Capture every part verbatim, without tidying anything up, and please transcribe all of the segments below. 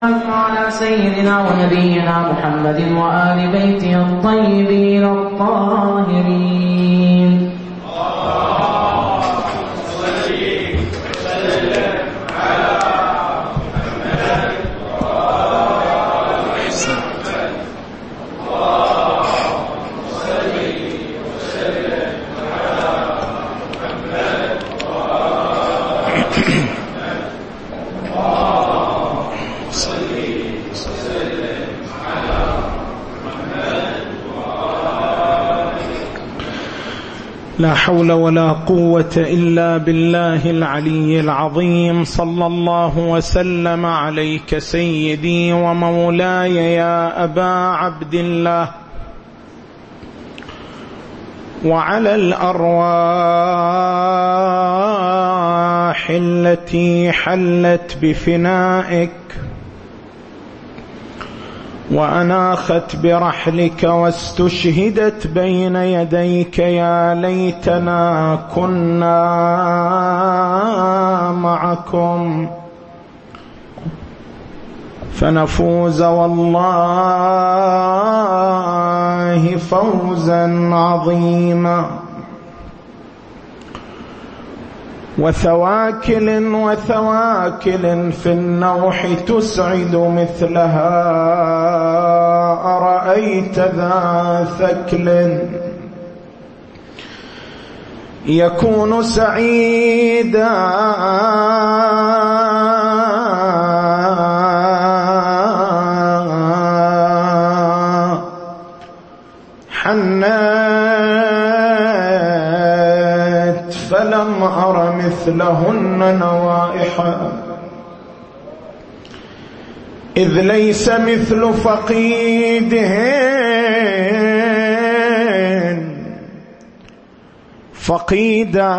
على سيدنا ونبينا محمد وآل بيته الطيبين الطاهرين. لا حول ولا قوة إلا بالله العلي العظيم. صلى الله وسلم عليك سيدي ومولاي يا أبا عبد الله، وعلى الأرواح التي حلت بفنائك وأناخت برحلك واستشهدت بين يديك. يا ليتنا كنا معكم فنفوز والله فوزا عظيما. وثواكل وثواكل في النوح تسعد مثلها، أرأيت ذا ثكل يكون سعيدا حنات فلم أر مثلهن نوائحا، إذ ليس مثل فقيدهن فقيدا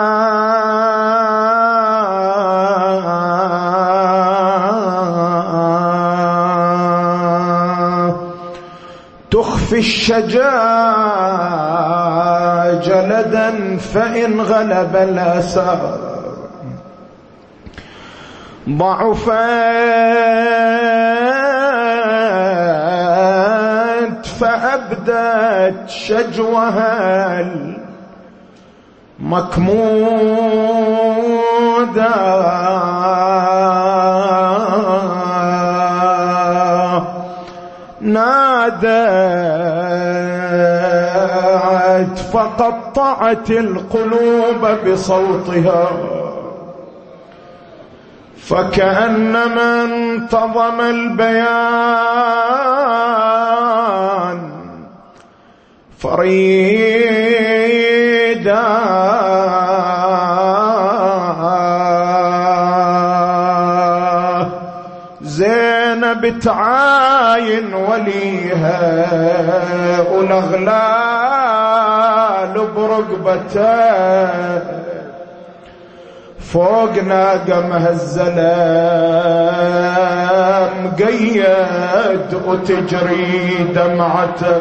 تخفي الشجاج لدا فإن غلب الأسى ضعفت فأبدت شجوها المكمودا. نادت فقطعت القلوب بصوتها، فكأنما انتظم البيان فريدا. زينب تعاين وليها والأغلال برقبته، فوق ناقة مهزلة مقيد وتجري دمعته،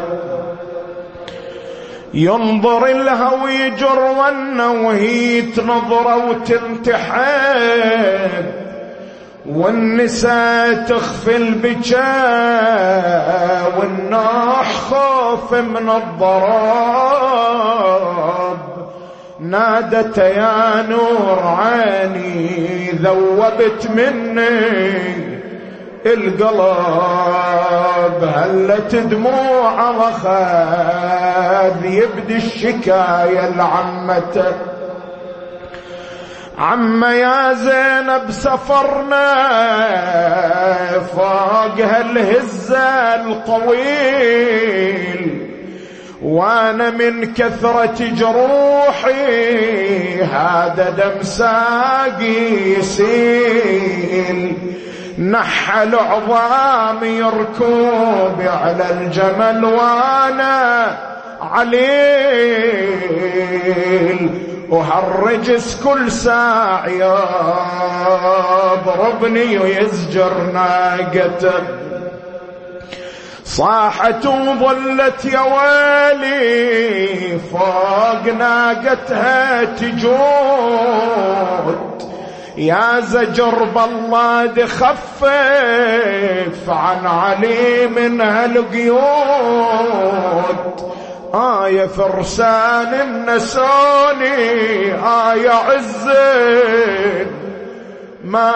ينظر لها ويجر ونه وهي تنظر وتنتحب، والنساء تخفي البكاء والناح خوف من الضراب. نادت يا نور عيني ذوبت مني القلب، هلت دموع على خاذ يبدي الشكاية لعمته. عم يا زينب سفرنا فوق هالهزة القويل، وانا من كثرة جروحي هذا دم ساقي يسيل. نحل عظامي ركوبي على الجمل وانا عليل، وهالرجس كل ساعة يضربني ويزجر ناقته. صاحت وظلت يا ويلي فوق ناقتها تجود، يا زجر بالله خفف عن علي من هالقيود. آية فرسان النسوني آية عز ما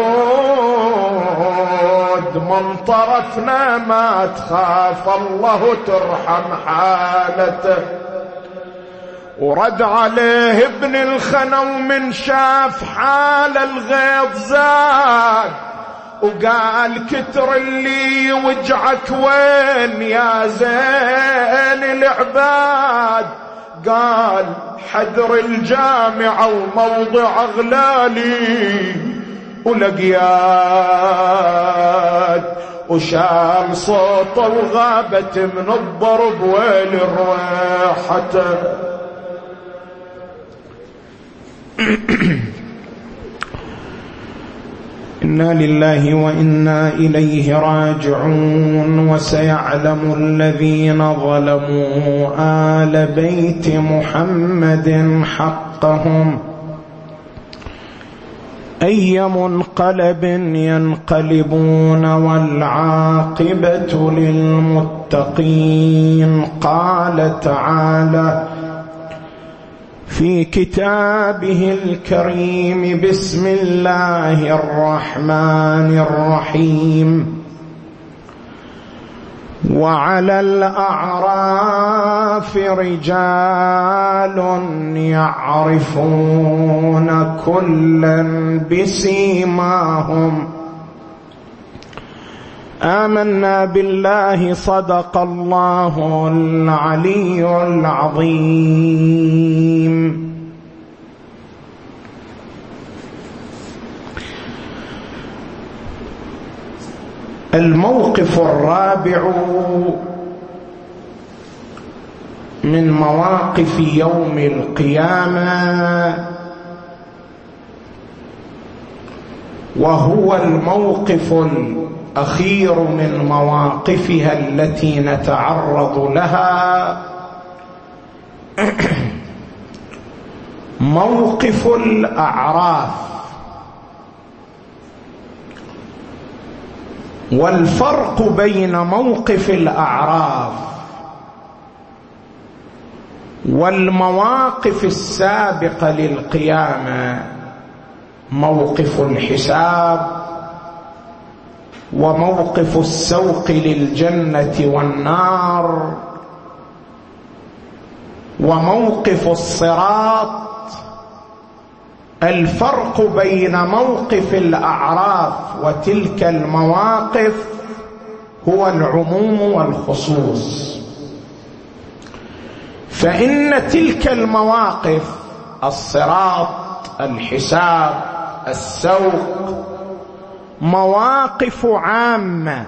يعود. من طرفنا ما تخاف الله ترحم حالته. ورد عليه ابن الخنو من شاف حال الغيظ زاد، وقال كتر اللي وجعك وين يا زين العباد. قال حدر الجامعة وموضع أغلالي ولقياد، وشال صوته وغابت من الضرب ويل رواحته. إنا لله وإنا إليه راجعون. وسيعلم الذين ظلموا آل بيت محمد حقهم أي منقلب ينقلبون والعاقبة للمتقين. قال تعالى في كتابه الكريم بسم الله الرحمن الرحيم وعلى الأعراف رجال يعرفون كلا بسيماهم آمنا بالله صدق الله العلي العظيم. الموقف الرابع من مواقف يوم القيامة، وهو الموقف الأخير من مواقفها التي نتعرض لها، موقف الأعراف. والفرق بين موقف الأعراف والمواقف السابقة للقيامة موقف الحساب وموقف السوق للجنة والنار وموقف الصراط. الفرق بين موقف الأعراف وتلك المواقف هو العموم والخصوص. فإن تلك المواقف الصراط، الحساب، السوق مواقف عامة،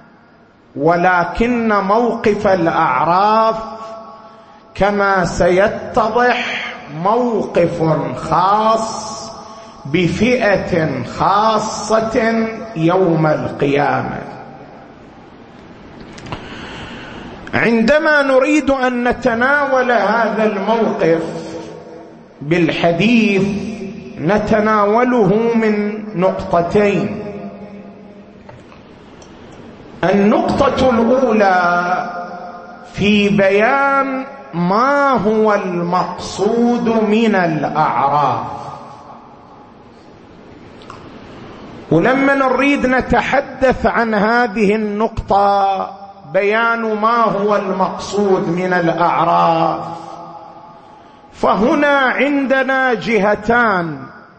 ولكن موقف الأعراف كما سيتضح موقف خاص بفئة خاصة يوم القيامة. عندما نريد أن نتناول هذا الموقف بالحديث نتناوله من نقطتين. النقطة الأولى في بيان ما هو المقصود من الأعراف. ولما نريد نتحدث عن هذه النقطة بيان ما هو المقصود من الأعراف، فهنا عندنا جهتان.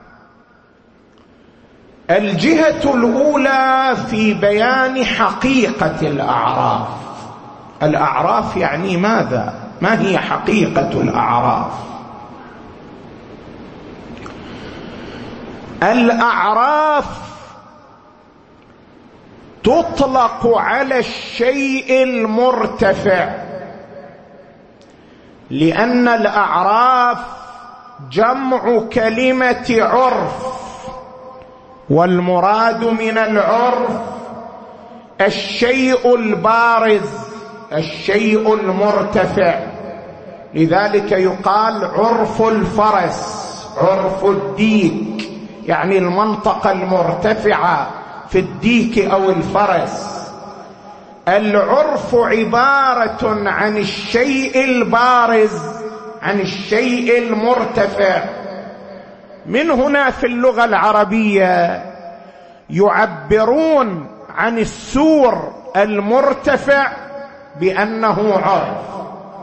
الجهة الأولى في بيان حقيقة الأعراف. الأعراف يعني ماذا؟ ما هي حقيقة الأعراف؟ الأعراف تطلق على الشيء المرتفع، لأن الأعراف جمع كلمة عرف، والمراد من العرف الشيء البارز، الشيء المرتفع. لذلك يقال عرف الفرس، عرف الديك، يعني المنطقة المرتفعة في الديك أو الفرس. العرف عبارة عن الشيء البارز، عن الشيء المرتفع. من هنا في اللغة العربية يعبرون عن السور المرتفع بأنه عرف،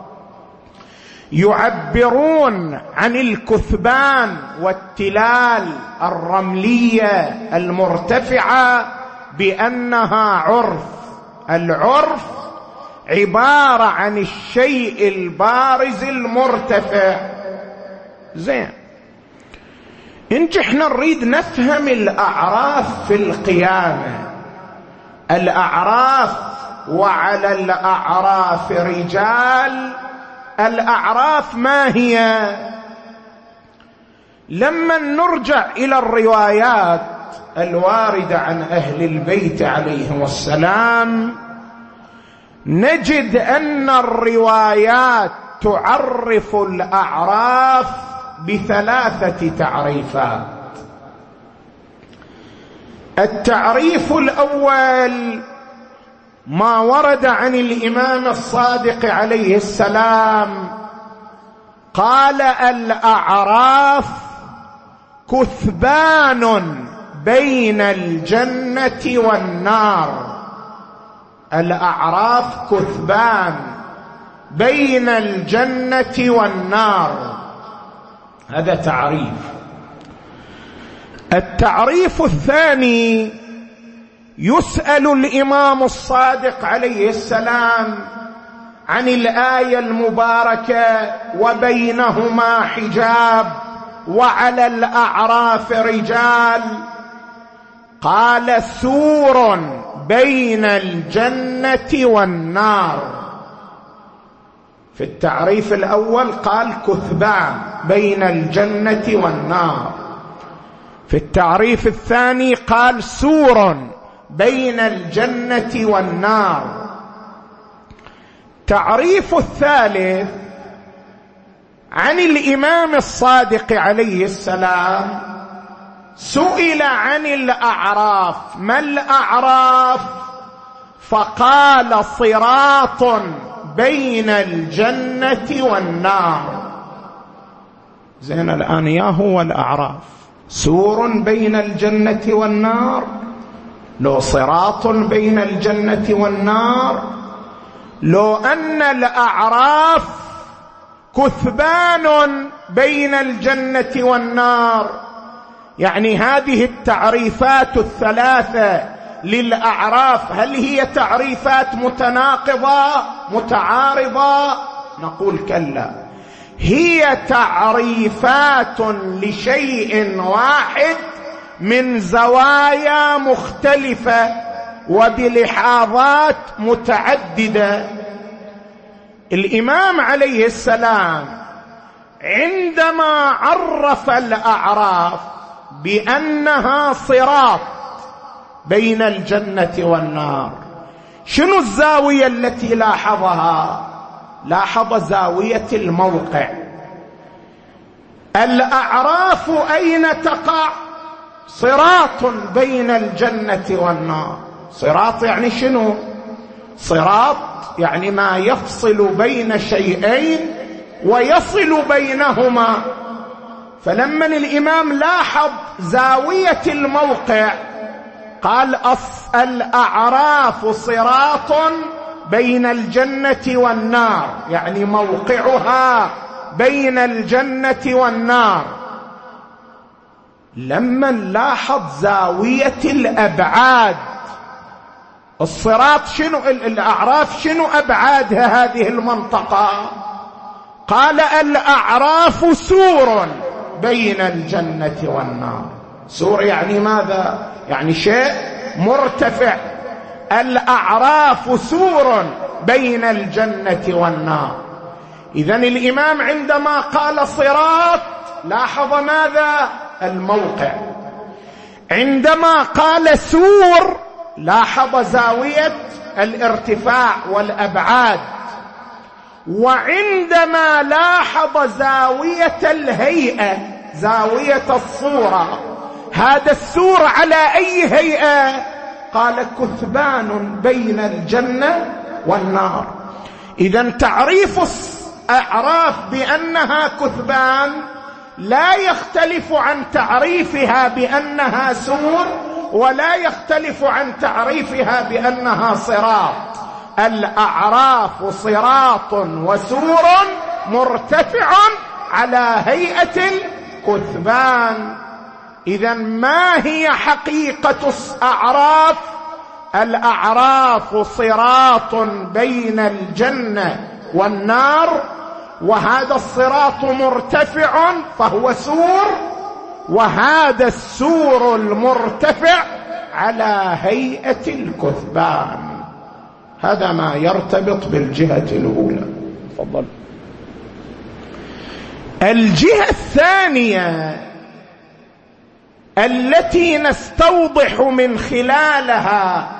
يعبرون عن الكثبان والتلال الرملية المرتفعة بأنها عرف. العرف عبارة عن الشيء البارز المرتفع. زين، انت احنا نريد نفهم الأعراف في القيامة. الأعراف وعلى الأعراف رجال. الأعراف ما هي؟ لما نرجع إلى الروايات الواردة عن أهل البيت عليهم السلام نجد أن الروايات تعرف الأعراف بثلاثة تعريفات. التعريف الأول ما ورد عن الإمام الصادق عليه السلام، قال: الأعراف كثبان بين الجنة والنار. الأعراف كثبان بين الجنة والنار. هذا تعريف. التعريف الثاني، يسأل الإمام الصادق عليه السلام عن الآية المباركة: وبينهما حجاب وعلى الأعراف رجال. قال: سور بين الجنة والنار. في التعريف الأول قال كثبان بين الجنة والنار. في التعريف الثاني قال سور بين الجنة والنار. تعريف الثالث عن الإمام الصادق عليه السلام، سئل عن الأعراف: ما الأعراف؟ فقال: صراط بين الجنة والنار. زين، الآن يا هو الأعراف سور بين الجنة والنار، لو صراط بين الجنة والنار، لو أن الأعراف كثبان بين الجنة والنار. يعني هذه التعريفات الثلاثة للأعراف هل هي تعريفات متناقضة متعارضة؟ نقول كلا، هي تعريفات لشيء واحد من زوايا مختلفة وبلحاظات متعددة. الإمام عليه السلام عندما عرف الأعراف بأنها صراط بين الجنة والنار، شنو الزاوية التي لاحظها؟ لاحظ زاوية الموقع. الأعراف أين تقع؟ صراط بين الجنة والنار. صراط يعني شنو؟ صراط يعني ما يفصل بين شيئين ويصل بينهما. فلما الإمام لاحظ زاوية الموقع قال: الأعراف صراط بين الجنة والنار، يعني موقعها بين الجنة والنار. لما نلاحظ زاوية الأبعاد، الصراط شنو؟ الأعراف شنو أبعادها هذه المنطقة؟ قال: الأعراف سور بين الجنة والنار. سور يعني ماذا؟ يعني شيء مرتفع. الأعراف سور بين الجنة والنار. إذن الإمام عندما قال صراط لاحظ ماذا؟ الموقع. عندما قال سور لاحظ زاوية الارتفاع والأبعاد. وعندما لاحظ زاوية الهيئة، زاوية الصورة، هذا السور على أي هيئة؟ قال كثبان بين الجنة والنار. إذن تعريف الأعراف بأنها كثبان لا يختلف عن تعريفها بأنها سور، ولا يختلف عن تعريفها بأنها صراط. الأعراف صراط وسور مرتفع على هيئة الكثبان. إذن ما هي حقيقة الأعراف؟ الأعراف صراط بين الجنة والنار، وهذا الصراط مرتفع فهو سور، وهذا السور المرتفع على هيئة الكثبان. هذا ما يرتبط بالجهة الأولى. تفضل. الجهة الثانية التي نستوضح من خلالها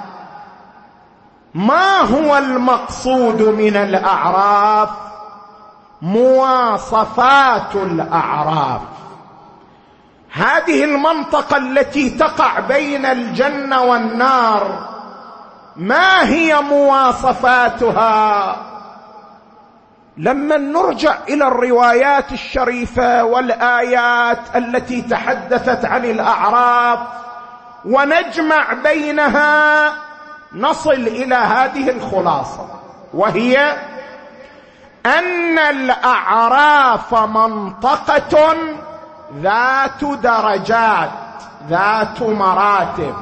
ما هو المقصود من الأعراف، مواصفات الأعراف. هذه المنطقة التي تقع بين الجنة والنار ما هي مواصفاتها؟ لما نرجع إلى الروايات الشريفة والآيات التي تحدثت عن الأعراف ونجمع بينها نصل إلى هذه الخلاصة، وهي أن الأعراف منطقة ذات درجات، ذات مراتب.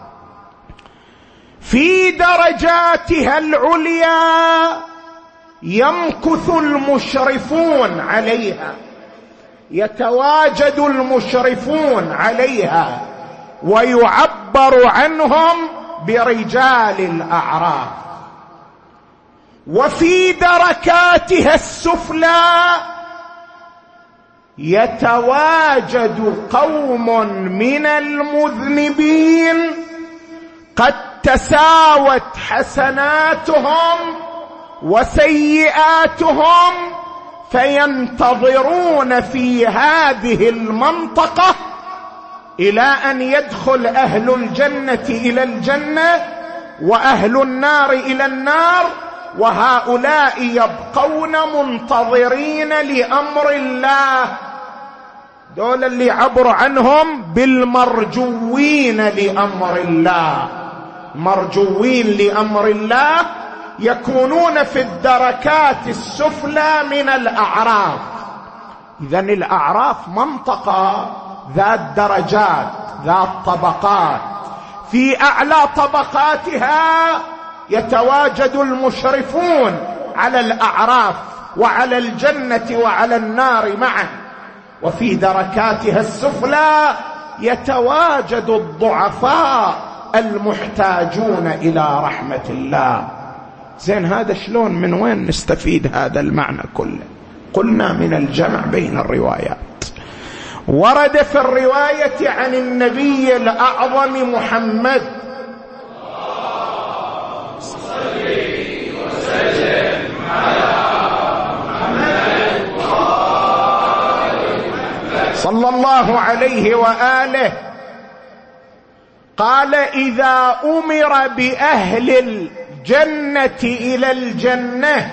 في درجاتها العليا يمكث المشرفون عليها، يتواجد المشرفون عليها، ويعبر عنهم برجال الأعراف. وفي دركاتها السفلى يتواجد قوم من المذنبين قد تساوت حسناتهم وسيئاتهم، فينتظرون في هذه المنطقة إلى أن يدخل أهل الجنة إلى الجنة وأهل النار إلى النار، وهؤلاء يبقون منتظرين لأمر الله. دول اللي عبر عنهم بالمرجوين لأمر الله. مرجوين لأمر الله يكونون في الدركات السفلى من الأعراف. إذن الأعراف منطقة ذات درجات، ذات طبقات. في أعلى طبقاتها يتواجد المشرفون على الأعراف وعلى الجنة وعلى النار معا، وفي دركاتها السفلى يتواجد الضعفاء المحتاجون إلى رحمة الله. زين، هذا شلون، من وين نستفيد هذا المعنى كله؟ قلنا من الجمع بين الروايات. ورد في الرواية عن النبي الأعظم محمد صلى الله عليه وآله قال: إذا أمر بأهل الجنة إلى الجنة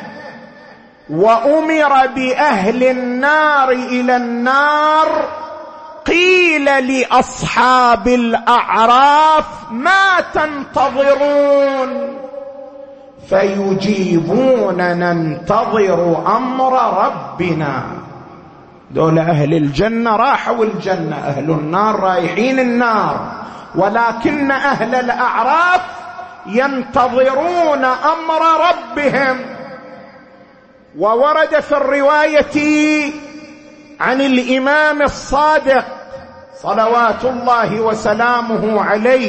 وأمر بأهل النار إلى النار، قيل لأصحاب الأعراف: ما تنتظرون؟ فيجيبون: ننتظر أمر ربنا. دول أهل الجنة راحوا الجنة، أهل النار رايحين النار، ولكن أهل الأعراف ينتظرون أمر ربهم. وورد في الرواية عن الإمام الصادق صلوات الله وسلامه عليه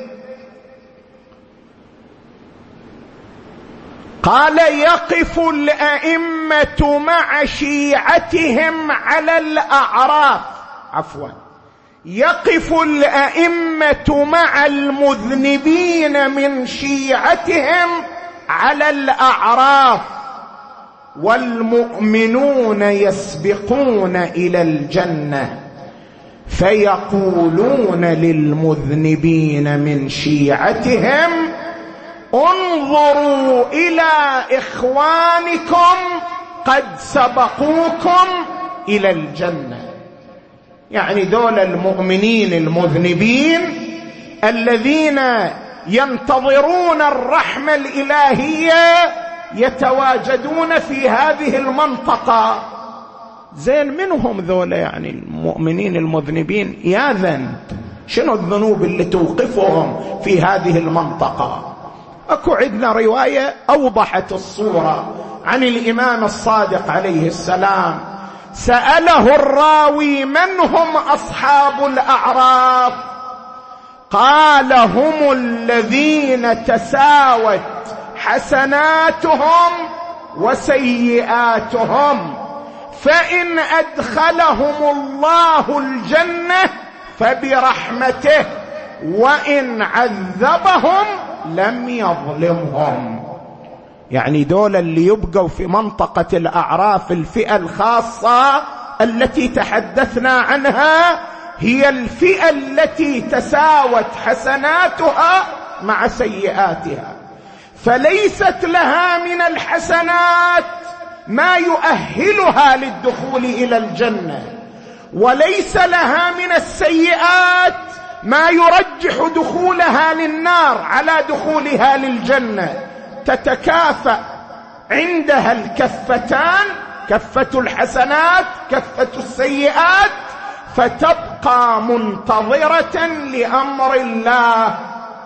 قال: يقف الأئمة مع شيعتهم على الأعراف، عفوا يقف الأئمة مع المذنبين من شيعتهم على الأعراف، والمؤمنون يسبقون إلى الجنة، فيقولون للمذنبين من شيعتهم انظروا إلى إخوانكم قد سبقوكم إلى الجنة. يعني دول المؤمنين المذنبين الذين ينتظرون الرحمة الإلهية يتواجدون في هذه المنطقة. زين منهم ذولا يعني المؤمنين المذنبين؟ يا ذنب، شنو الذنوب اللي توقفهم في هذه المنطقة؟ أكو عندنا رواية أوضحت الصورة عن الإمام الصادق عليه السلام، سأله الراوي من هم أصحاب الأعراف؟ قال هم الذين تساوت حسناتهم وسيئاتهم، فإن أدخلهم الله الجنة فبرحمته، وإن عذبهم لم يظلمهم. يعني دول اللي يبقوا في منطقة الأعراف، الفئة الخاصة التي تحدثنا عنها، هي الفئة التي تساوت حسناتها مع سيئاتها، فليست لها من الحسنات ما يؤهلها للدخول إلى الجنة، وليس لها من السيئات ما يرجح دخولها للنار على دخولها للجنة. تتكافأ عندها الكفتان، كفة الحسنات كفة السيئات، فتبقى منتظرة لأمر الله.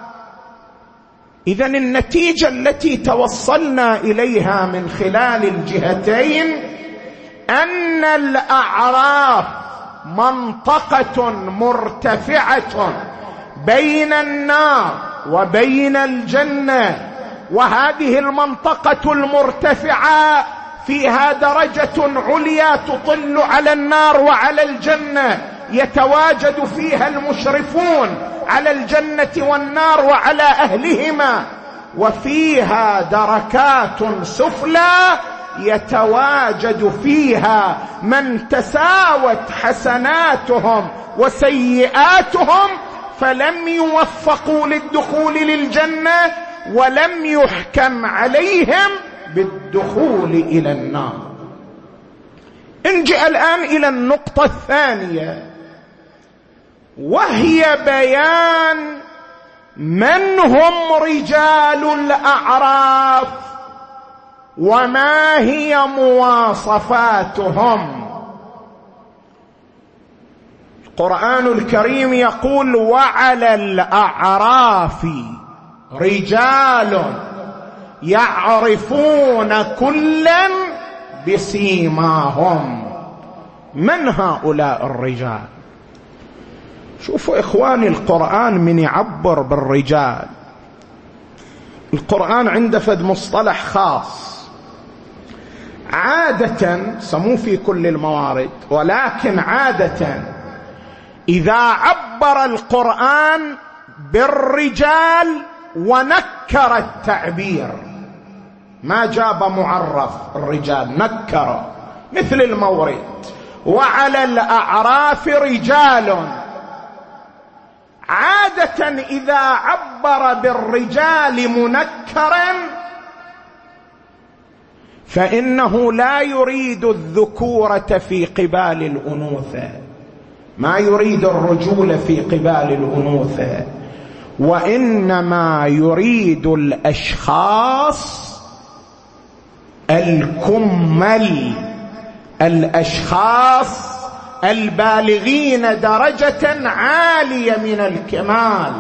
إذن النتيجة التي توصلنا إليها من خلال الجهتين أن الأعراف منطقة مرتفعة بين النار وبين الجنة، وهذه المنطقة المرتفعة فيها درجة عليا تطل على النار وعلى الجنة، يتواجد فيها المشرفون على الجنة والنار وعلى أهلهما، وفيها دركات سفلى يتواجد فيها من تساوت حسناتهم وسيئاتهم فلم يوفقوا للدخول للجنة، ولم يحكم عليهم بالدخول إلى النار. نجي الآن إلى النقطة الثانية، وهي بيان من هم رجال الأعراف وما هي مواصفاتهم. القرآن الكريم يقول وعلى الأعراف رجال يعرفون كلا بسيماهم. من هؤلاء الرجال؟ شوفوا إخواني، القرآن من يعبر بالرجال، القرآن عنده فد مصطلح خاص عادة سموه في كل الموارد، ولكن عادة إذا عبر القرآن بالرجال ونكر التعبير، ما جاب معرف الرجال، نكر، مثل المورد وعلى الأعراف رجال. عادة إذا عبر بالرجال منكرا فإنه لا يريد الذكورة في قبال الأنوثة، ما يريد الرجولة في قبال الأنوثة، وإنما يريد الأشخاص الكمل، الأشخاص البالغين درجة عالية من الكمال.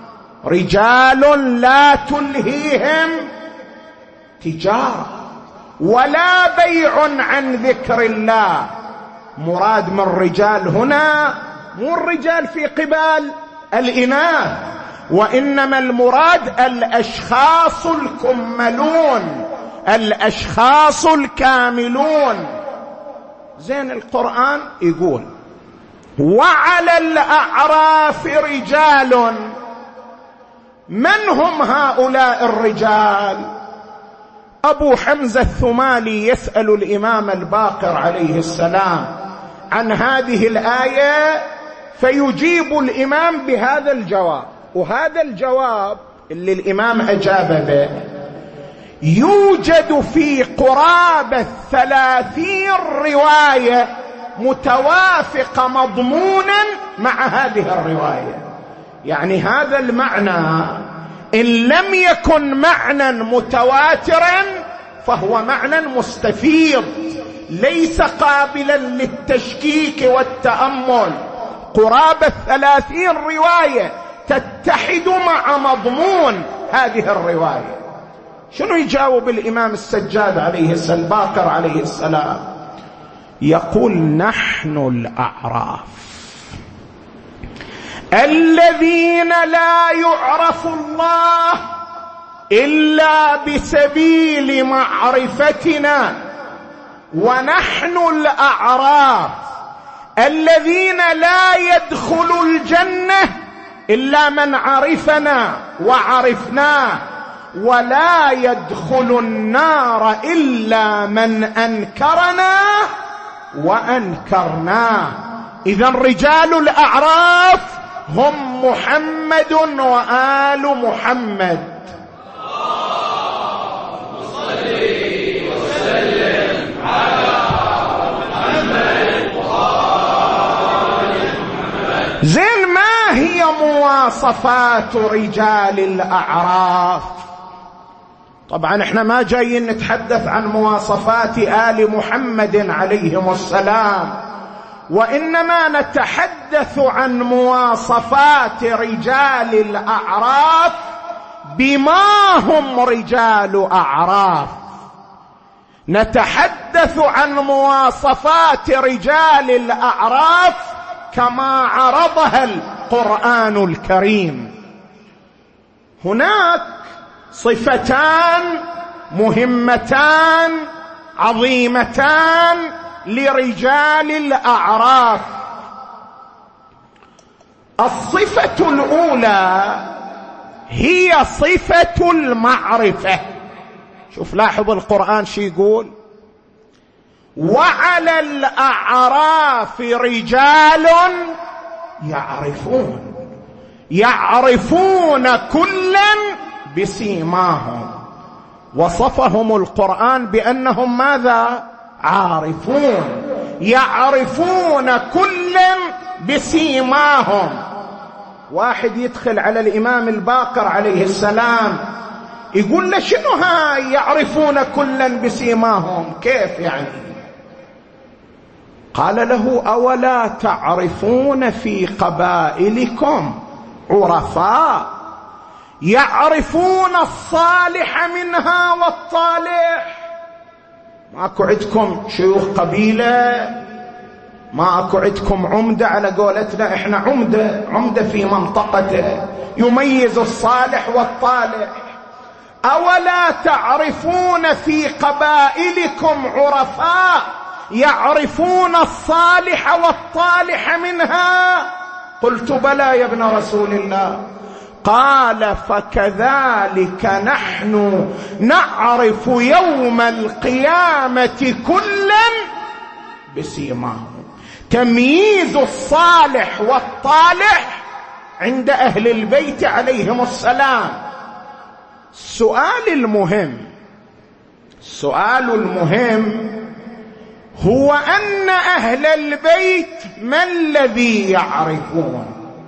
رجال لا تلهيهم تجارة ولا بيع عن ذكر الله. مراد من الرجال هنا مو الرجال في قبال الإناث، وإنما المراد الأشخاص الكملون، الأشخاص الكاملون. زين القرآن يقول وعلى الأعراف رجال. من هم هؤلاء الرجال؟ أبو حمزة الثمالي يسأل الإمام الباقر عليه السلام عن هذه الآية فيجيب الإمام بهذا الجواب، وهذا الجواب اللي الإمام أجاب به يوجد في قرابة ثلاثين رواية متوافقة مضمونا مع هذه الرواية. يعني هذا المعنى إن لم يكن معنى متواترا فهو معنى مستفيض ليس قابلا للتشكيك والتأمل. قرابة ثلاثين رواية تتحد مع مضمون هذه الرواية. شنو يجاوب الإمام السجاد عليه السلام الباقر عليه السلام؟ يقول: نحن الأعراف الذين لا يعرف الله إلا بسبيل معرفتنا، ونحن الأعراف الذين لا يدخل الجنة إلا من عرفنا وعرفناه، ولا يدخل النار إلا من أنكرنا وأنكرناه. إذن رجال الأعراف هم محمد وآل محمد. اللهم صل وسلم على محمد وآل محمد. زين، ما هي مواصفات رجال الأعراف؟ طبعا احنا ما جايين نتحدث عن مواصفات آل محمد عليهم السلام، وإنما نتحدث عن مواصفات رجال الأعراف بما هم رجال أعراف. نتحدث عن مواصفات رجال الأعراف كما عرضها القرآن الكريم. هناك صفتان مهمتان عظيمتان لرجال الأعراف. الصفة الأولى هي صفة المعرفة. شوف لاحظ القرآن شي يقول: وعلى الأعراف رجال يعرفون يعرفون كلا بسيماهم. وصفهم القرآن بأنهم ماذا؟ عارفون، يعرفون كلا بسيماهم. واحد يدخل على الإمام الباقر عليه السلام يقول له: شنو هاي يعرفون كلا بسيماهم؟ كيف يعني؟ قال له: أولا تعرفون في قبائلكم عرفاء يعرفون الصالح منها والطالح؟ ماكو عندكم شيوخ قبيلة؟ ماكو عندكم عمدة؟ على قولتنا احنا عمدة عمدة في منطقته يميز الصالح والطالح. أولا تعرفون في قبائلكم عرفاء يعرفون الصالح والطالح منها؟ قلت: بلى يا ابن رسول الله. قال: فكذلك نحن نعرف يوم القيامة كلا بسيماهم. تمييز الصالح والطالح عند أهل البيت عليهم السلام. السؤال المهم السؤال المهم هو أن أهل البيت ما الذي يعرفون؟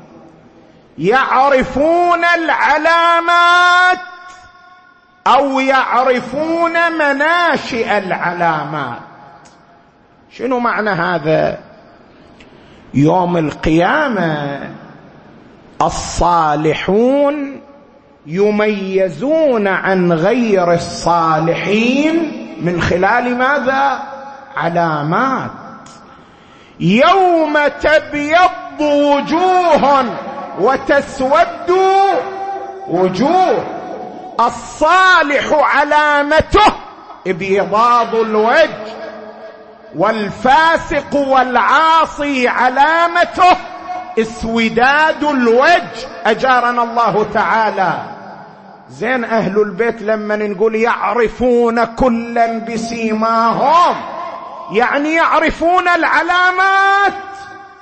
يعرفون العلامات أو يعرفون مناشئ العلامات؟ شنو معنى هذا؟ يوم القيامة الصالحون يميزون عن غير الصالحين من خلال ماذا؟ علامات. يوم تبيض وجوه وتسود وجوه. الصالح علامته ابيضاض الوجه، والفاسق والعاصي علامته اسوداد الوجه، أجارنا الله تعالى. زين، أهل البيت لما نقول يعرفون كلا بسيماهم يعني يعرفون العلامات،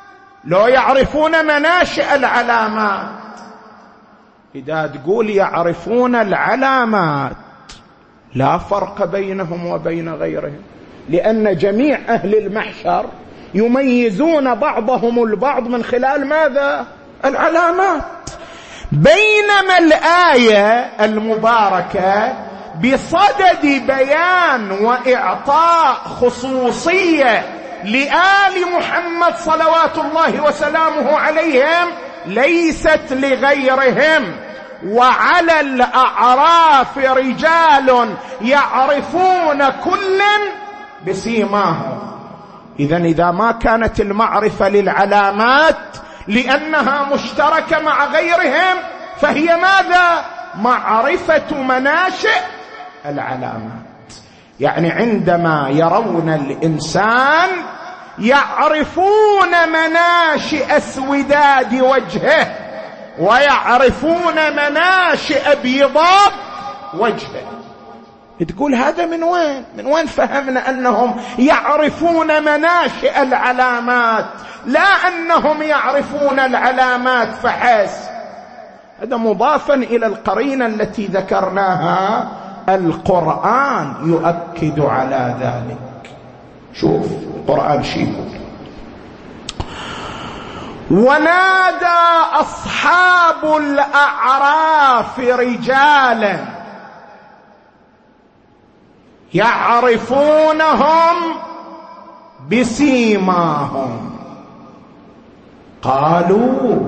لو يعرفون مناشئ العلامات. إذا تقول يعرفون العلامات لا فرق بينهم وبين غيرهم، لأن جميع أهل المحشر يميزون بعضهم البعض من خلال ماذا؟ العلامات. بينما الآية المباركة بصدد بيان وإعطاء خصوصية لآل محمد صلوات الله وسلامه عليهم ليست لغيرهم. وعلى الأعراف رجال يعرفون كلا بسيماهم. إذن إذا ما كانت المعرفة للعلامات لأنها مشتركة مع غيرهم، فهي ماذا؟ معرفة مناشئ العلامات. يعني عندما يرون الإنسان يعرفون مناشئ اسوداد وجهه ويعرفون مناشئ بيضاء وجهه. تقول هذا من وين؟ من وين فهمنا أنهم يعرفون مناشئ العلامات لا أنهم يعرفون العلامات فحسب؟ هذا مضافا إلى القرينة التي ذكرناها، القرآن يؤكد على ذلك. شوف القرآن شيء يقول: ونادى أصحاب الأعراف رجالا يعرفونهم بسيماهم قالوا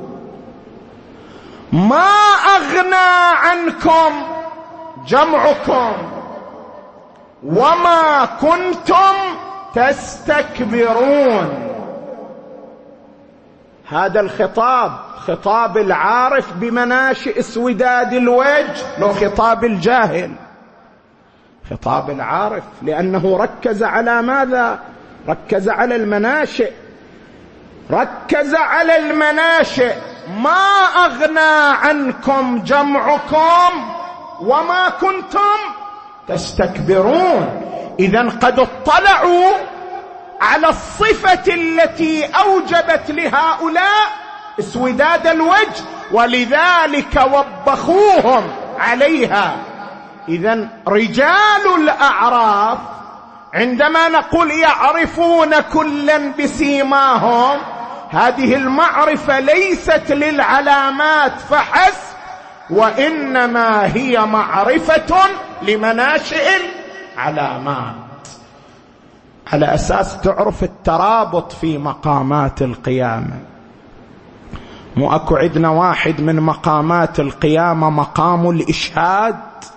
ما أغنى عنكم جمعكم وما كنتم تستكبرون. هذا الخطاب خطاب العارف بمناشئ اسوداد الوجه، لو خطاب الجاهل. خطاب العارف لأنه ركز على ماذا؟ ركز على المناشئ، ركز على المناشئ. ما أغنى عنكم جمعكم وما كنتم تستكبرون. إذن قد اطلعوا على الصفة التي أوجبت لهؤلاء اسوداد الوجه ولذلك وبخوهم عليها. إذن رجال الأعراف عندما نقول يعرفون كلا بسيماهم، هذه المعرفة ليست للعلامات فحسب، وإنما هي معرفة لمناشئ العلامات، على أساس تعرف الترابط في مقامات القيامة. مو أكو عندنا واحد من مقامات القيامة مقام الإشهاد،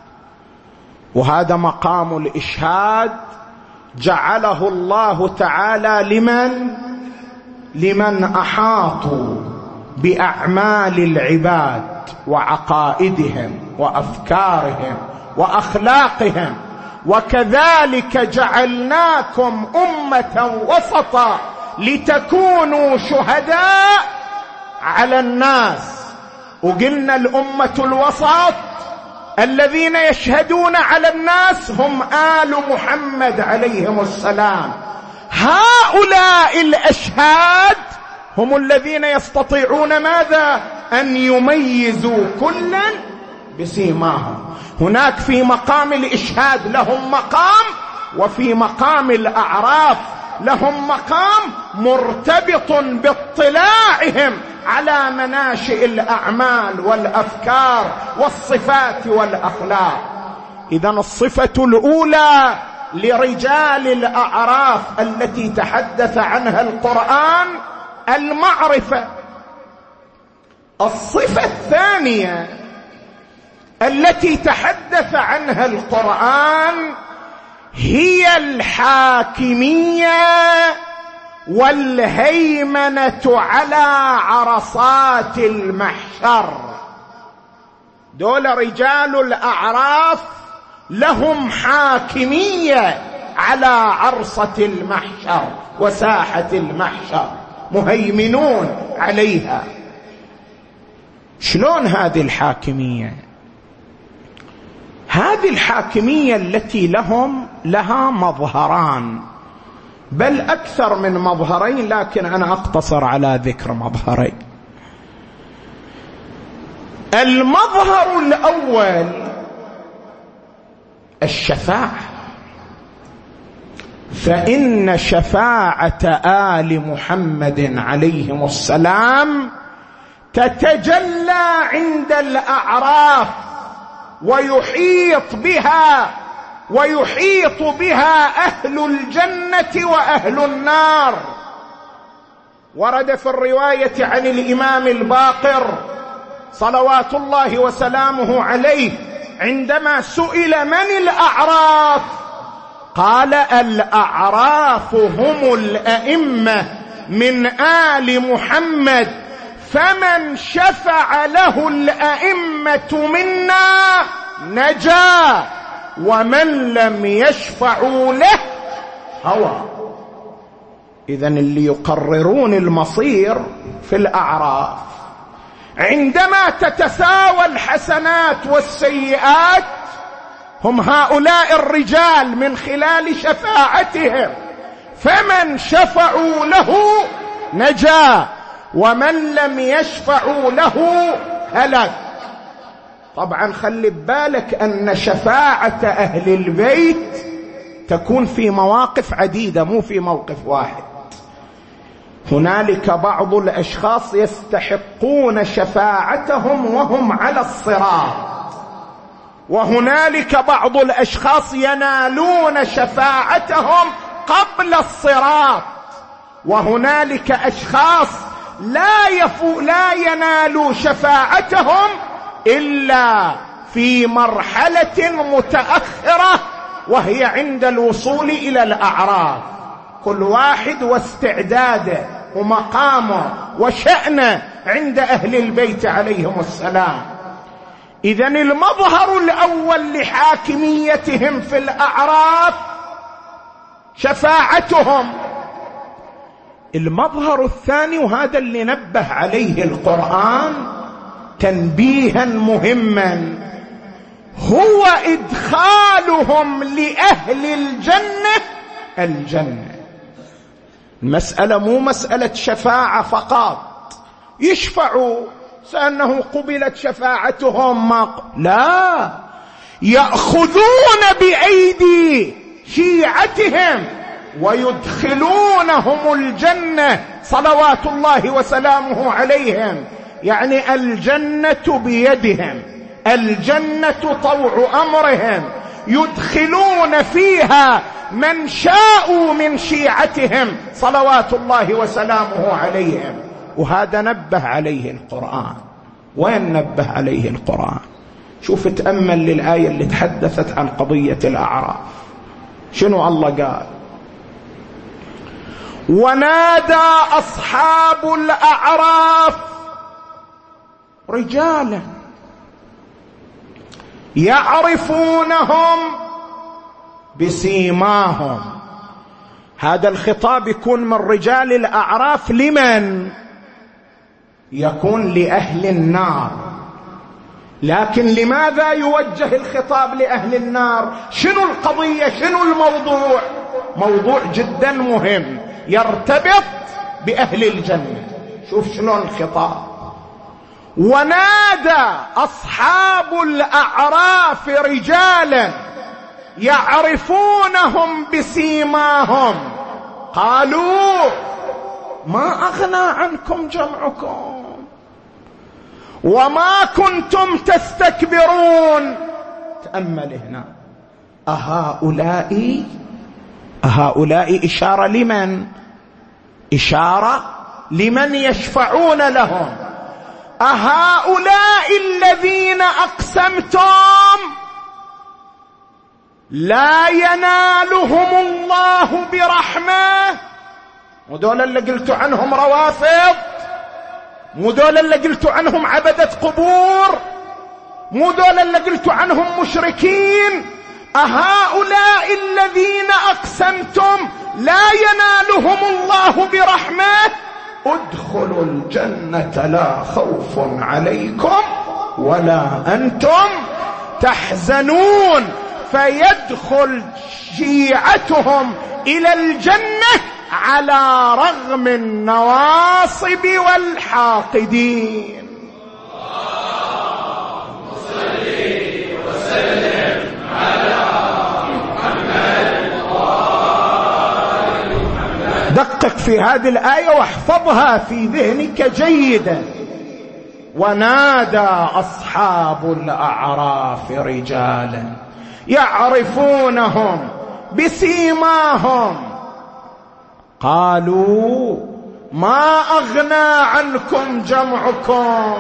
وهذا مقام الإشهاد جعله الله تعالى لمن؟ لمن أحاطوا بأعمال العباد وعقائدهم وأفكارهم وأخلاقهم. وكذلك جعلناكم أمة وسطا لتكونوا شهداء على الناس. وقلنا الأمة الوسط الذين يشهدون على الناس هم آل محمد عليهم السلام. هؤلاء الأشهاد هم الذين يستطيعون ماذا؟ أن يميزوا كلا بسيماهم. هناك في مقام الإشهاد لهم مقام، وفي مقام الأعراف لهم مقام مرتبط باطلاعهم على مناشئ الأعمال والأفكار والصفات والأخلاق. إذن الصفة الأولى لرجال الأعراف التي تحدث عنها القرآن المعرفة. الصفة الثانية التي تحدث عنها القرآن هي الحاكمية والهيمنة على عرصات المحشر. دول رجال الأعراف لهم حاكمية على عرصة المحشر وساحة المحشر، مهيمنون عليها. شلون هذه الحاكمية؟ هذه الحاكمية التي لهم لها مظهران. بل أكثر من مظهرين، لكن أنا أقتصر على ذكر مظهرين. المظهر الأول الشفاعة، فإن شفاعة آل محمد عليهم السلام تتجلى عند الأعراف ويحيط بها ويحيط بها أهل الجنة وأهل النار. ورد في الرواية عن الإمام الباقر صلوات الله وسلامه عليه عندما سئل من الأعراف قال: الأعراف هم الأئمة من آل محمد، فمن شفع له الأئمة منا نجا، ومن لم يشفعوا له هوى. إذن اللي يقررون المصير في الأعراف عندما تتساوى الحسنات والسيئات هم هؤلاء الرجال من خلال شفاعتهم، فمن شفعوا له نجا، ومن لم يشفعوا له هلك. طبعا خلي بالك أن شفاعة أهل البيت تكون في مواقف عديدة، مو في موقف واحد. هنالك بعض الأشخاص يستحقون شفاعتهم وهم على الصراط، وهنالك بعض الأشخاص ينالون شفاعتهم قبل الصراط، وهنالك أشخاص لا يفو لا ينالوا شفاعتهم إلا في مرحلة متأخرة، وهي عند الوصول إلى الأعراف. كل واحد واستعداده ومقامه وشأنه عند أهل البيت عليهم السلام. إذن المظهر الأول لحاكميتهم في الأعراف شفاعتهم. المظهر الثاني، وهذا اللي نبه عليه القرآن تنبيها مهما، هو إدخالهم لأهل الجنة الجنة. المسألة مو مسألة شفاعة فقط، يشفعوا سأنه قبلت شفاعتهم ما ق... لا، يأخذون بأيدي شيعتهم ويدخلونهم الجنة صلوات الله وسلامه عليهم. يعني الجنة بيدهم، الجنة طوع أمرهم، يدخلون فيها من شاءوا من شيعتهم صلوات الله وسلامه عليهم. وهذا نبه عليه القرآن. وين نبه عليه القرآن؟ شوف تأمل للآية اللي تحدثت عن قضية الأعراف. شنو الله قال؟ ونادى أصحاب الأعراف رجالا يعرفونهم بسيماهم. هذا الخطاب يكون من رجال الأعراف لمن؟ يكون لأهل النار. لكن لماذا يوجه الخطاب لأهل النار؟ شنو القضية؟ شنو الموضوع؟ موضوع جدا مهم يرتبط بأهل الجنة. شوف شنو الخطاب. ونادى أصحاب الأعراف رجالا يعرفونهم بسيماهم قالوا ما أغنى عنكم جمعكم وما كنتم تستكبرون. تأمل هنا، أهؤلاء أهؤلاء إشارة لمن؟ إشارة لمن يشفعون لهم. أهؤلاء الذين أقسمتم لا ينالهم الله برحمة. ودول اللي قلتوا عنهم روافض، مو دول اللي قلتوا عنهم عبدة قبور، مو دول اللي قلتوا عنهم مشركين. أهؤلاء الذين أقسمتم لا ينالهم الله برحمة ادخلوا الجنة لا خوف عليكم ولا أنتم تحزنون. فيدخل شيعتهم إلى الجنة على رغم النواصب والحاقدين. اللهم صل وسلم على محمد وآل محمد. دقق في هذه الآية واحفظها في ذهنك جيدا. ونادى أصحاب الأعراف رجالا يعرفونهم بسيماهم قالوا ما أغنى عنكم جمعكم.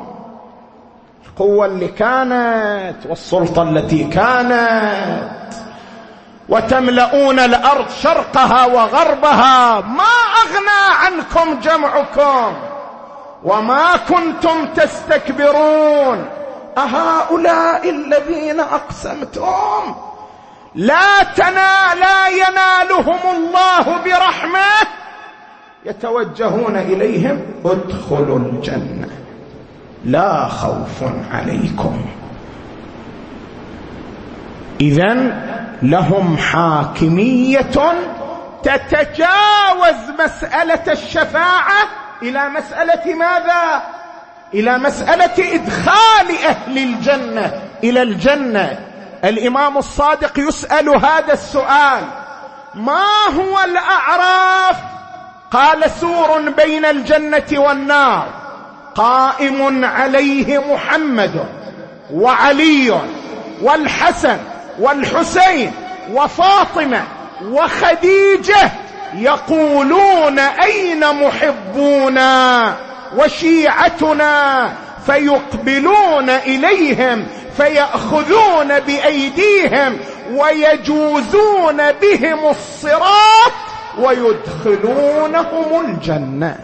القوة اللي كانت والسلطة التي كانت وتملؤون الأرض شرقها وغربها، ما أغنى عنكم جمعكم وما كنتم تستكبرون. أهؤلاء الذين أقسمتم لا تنال لا ينالهم الله برحمة يتوجهون إليهم ادخلوا الجنة لا خوف عليكم. إذن لهم حاكمية تتجاوز مسألة الشفاعة إلى مسألة ماذا؟ إلى مسألة إدخال أهل الجنة إلى الجنة. الإمام الصادق يسأل هذا السؤال: ما هو الأعراف؟ قال: سور بين الجنة والنار قائم عليه محمد وعلي والحسن والحسين وفاطمة وخديجة يقولون أين محبونا وشيعتنا؟ فيقبلون إليهم فيأخذون بأيديهم ويجوزون بهم الصراط ويدخلونهم الجنة.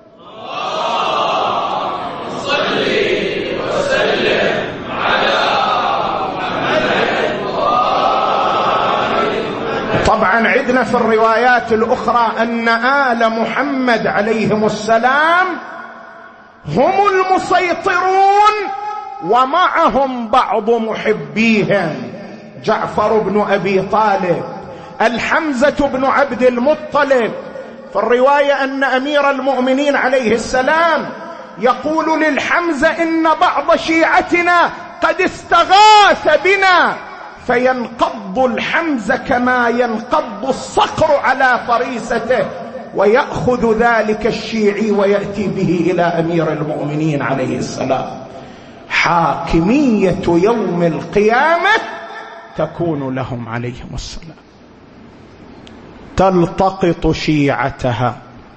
اللهم صل وسلم على محمد وآل محمد. طبعا عدنا في الروايات الأخرى أن آل محمد عليهم السلام هم المسيطرون ومعهم بعض محبيهم: جعفر بن أبي طالب، الحمزة بن عبد المطلب. في الرواية أن أمير المؤمنين عليه السلام يقول للحمزة: إن بعض شيعتنا قد استغاث بنا، فينقض الحمزة كما ينقض الصقر على فريسته، ويأخذ ذلك الشيعي ويأتي به إلى أمير المؤمنين عليه السلام. حاكمية يوم القيامة تكون لهم عليهم السلام. تلتقط شيعتها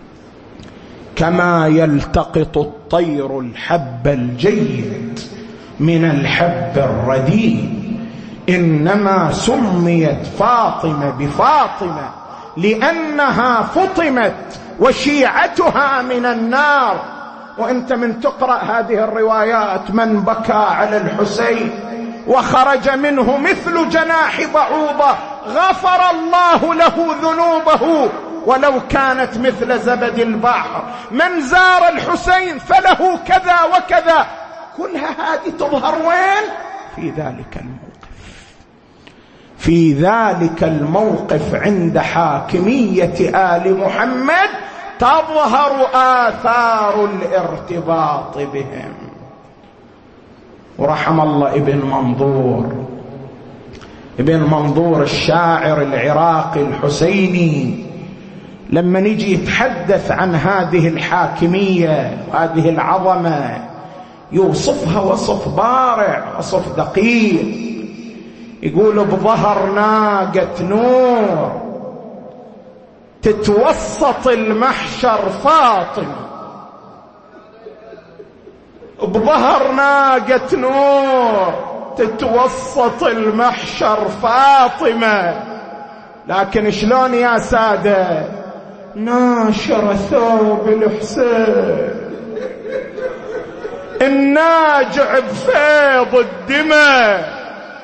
كما يلتقط الطير الحب الجيد من الحب الرديء. إنما سميت فاطمة بفاطمة لأنها فطمت وشيعتها من النار. وأنت من تقرأ هذه الروايات: من بكى على الحسين وخرج منه مثل جناح بعوضة غفر الله له ذنوبه ولو كانت مثل زبد البحر، من زار الحسين فله كذا وكذا. كلها هذه تظهر وين؟ في ذلك الموقف. في ذلك الموقف عند حاكمية آل محمد تظهر آثار الارتباط بهم. ورحم الله ابن منظور، ابن منظور الشاعر العراقي الحسيني، لما نجي يتحدث عن هذه الحاكمية وهذه العظمة يوصفها وصف بارع، وصف دقيق. يقول: بظهر ناقة نور تتوسط المحشر فاطمة، بظهر ناقة نور تتوسط المحشر فاطمة. لكن شلون يا سادة؟ ناشر ثوب الحسين الناجع بفيض الدماء،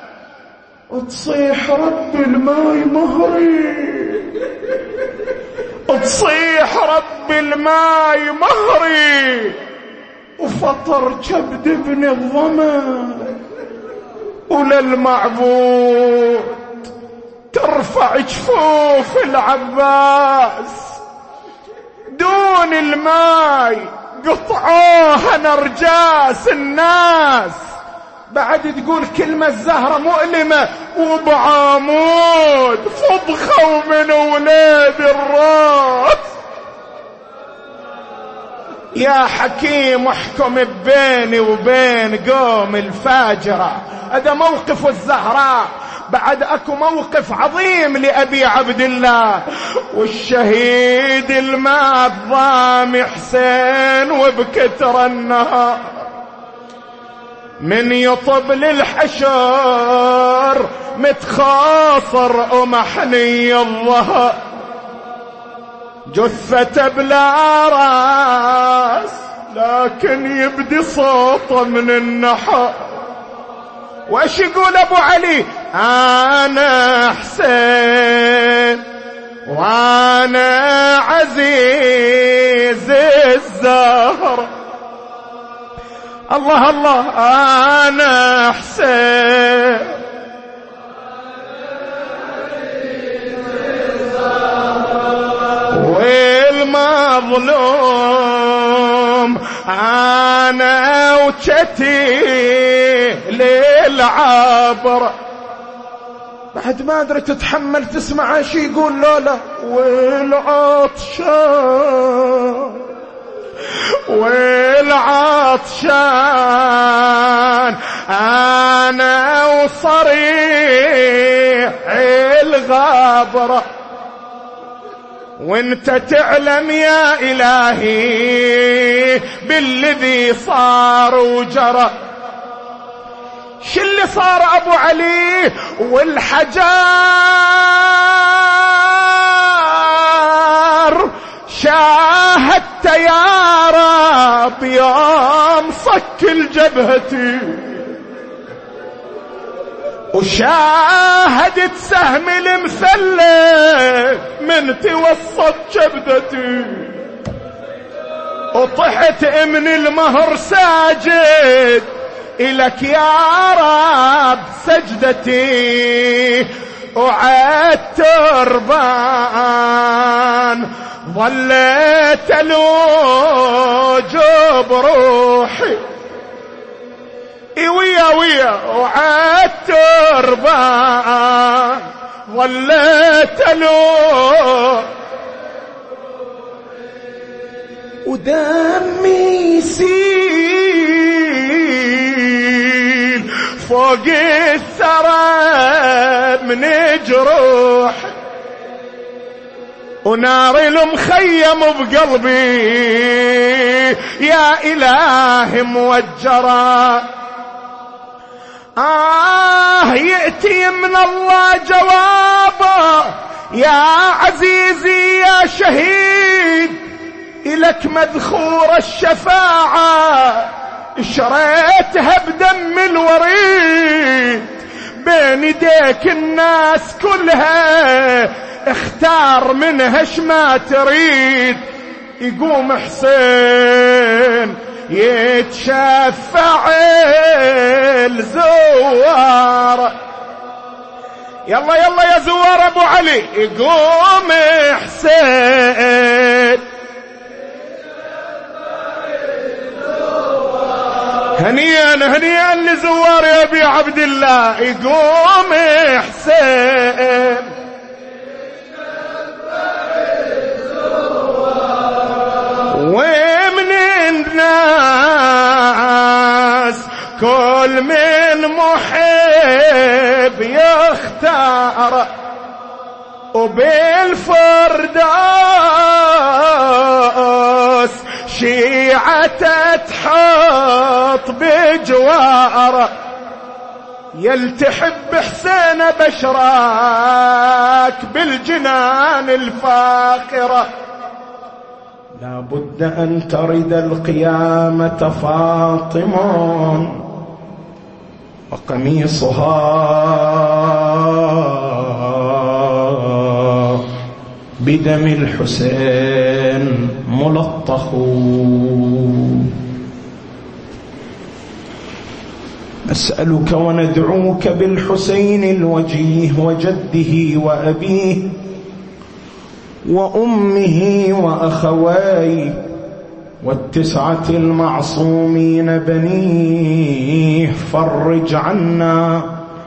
وتصيح رب الماي مهري، تصيح رب الماي مهري، وفطر كبد ابن الظما، وللمعبود ترفع جفوف العباس. دون الماي قطعوها نرجاس الناس. بعد تقول كلمة زهرة مؤلمة وبعامود فضخوا من ولاد الراس. يا حكيم احكم بيني وبين قوم الفاجرة. هذا موقف الزهراء. بعد اكو موقف عظيم لأبي عبد الله والشهيد المات ضام حسين وبكتر النهار من يطب للحشر متخاصر ومحني الظهر جثة بلا راس لكن يبدي صوته من النحر. وايش يقول ابو علي؟ انا حسين وانا عزيز الزهر. الله الله انا حسين والمظلوم انا وشتي للعبر. بعد ما ادري تتحمل تسمع شي يقول لولا والعطشان والعطشان انا وصريح الغابرة. وانت تعلم يا الهي بالذي صار وجرى. شو اللي صار ابو علي؟ والحجار شاهدت يا رب يوم صك الجبهة وشاهدت سهم المثلث من توسط كبدتي وطحت من المهر ساجد إلك يا رب سجدتي وعدت تربان ظليت الوج بروحي ويا ويا وعدت تربان ظليت الوج ودمي يسيل فوق الثرى من جروح ونار المخيم بقلبي يا إله موجرة. آه يأتي من الله جوابه يا عزيزي يا شهيد إلك مذخور الشفاعة شريتها بدم الوريد بين يديك الناس كلها اختار منها شما تريد. يقوم حسين يتشفع الزوار. يلا يلا يا زوار ابو علي. يقوم حسين هنيئا هنيئا لزوار يا ابي عبد الله. يقوم حسين ومن الناس كل من محب يختار وبالفردوس شيعة تحط بجواره. يلتحب حسين بشراك بالجنان الفاخرة. لا بد أن ترد القيامة فاطمة وقميصها بدم الحسين ملطخ. أسألك وندعوك بالحسين الوجيه وجده وأبيه وأمه وأخويه والتسعة المعصومين بنيه، فرج عنا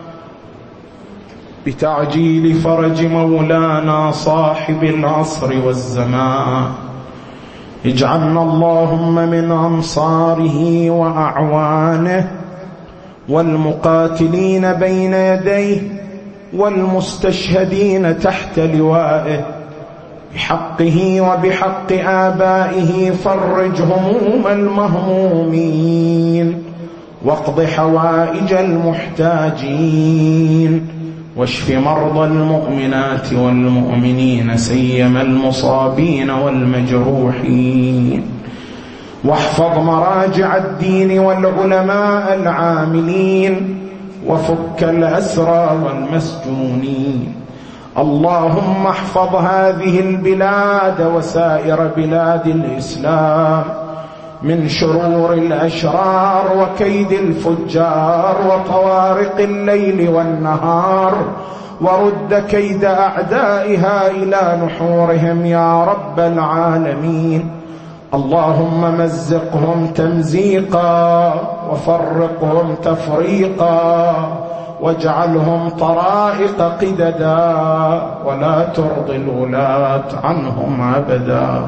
بتعجيل فرج مولانا صاحب العصر والزمان. اجعلنا اللهم من أنصاره وأعوانه والمقاتلين بين يديه والمستشهدين تحت لوائه بحقه وبحق آبائه. فرج هموم المهمومين واقض حوائج المحتاجين واشف مرضى المؤمنات والمؤمنين سيما المصابين والمجروحين، واحفظ مراجع الدين والعلماء العاملين وفك الأسرى والمسجونين. اللهم احفظ هذه البلاد وسائر بلاد الإسلام من شرور الأشرار وكيد الفجار وطوارق الليل والنهار، ورد كيد أعدائها إلى نحورهم يا رب العالمين. اللهم مزقهم تمزيقا وفرقهم تفريقا واجعلهم طرائق قددا ولا ترضي الولاة عنهم أبدا.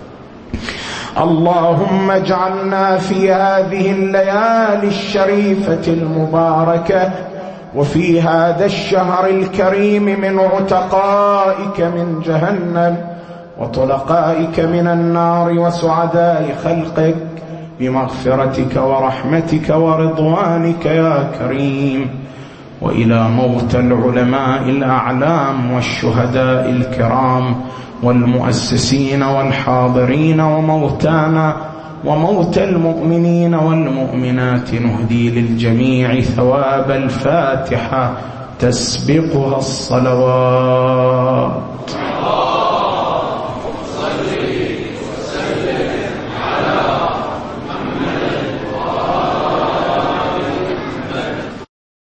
اللهم اجعلنا في هذه الليالي الشريفة المباركة وفي هذا الشهر الكريم من عتقائك من جهنم وطلقائك من النار وسعداء خلقك بمغفرتك ورحمتك ورضوانك يا كريم. وإلى موت العلماء الأعلام والشهداء الكرام والمؤسسين والحاضرين وموتانا وموت المؤمنين والمؤمنات نهدي للجميع ثواب الفاتحة تسبقها الصلوات.